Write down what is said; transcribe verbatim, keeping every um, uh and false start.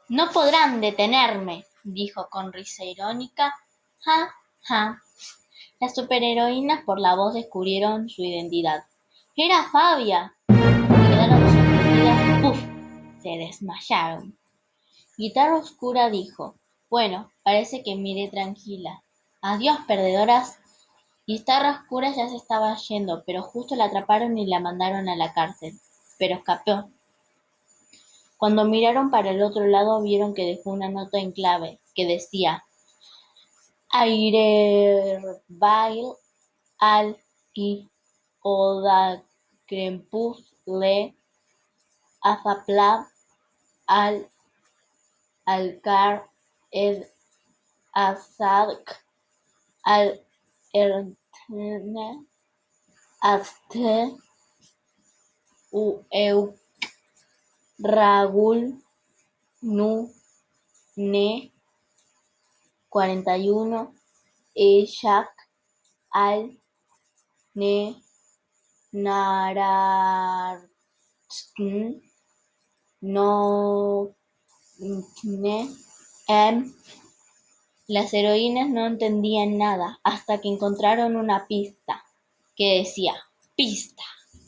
No podrán detenerme, dijo con risa irónica. Ja, ja. Las superheroínas por la voz descubrieron su identidad. ¡Era Fabia! Se quedaron sorprendidas y ¡puf! Se desmayaron. Guitarra Oscura dijo: Bueno, parece que me iré tranquila. Adiós, perdedoras. Guitarra Oscura ya se estaba yendo, pero justo la atraparon y la mandaron a la cárcel. Pero escapó. Cuando miraron para el otro lado vieron que dejó una nota en clave, que decía: Airebail al i oda crepuscle azapla al alcar ed azadk al erne azte ueu ragul nu ne cuarenta y uno Eshak al ne narartn no ne em. Las heroínas no entendían nada hasta que encontraron una pista que decía: pista.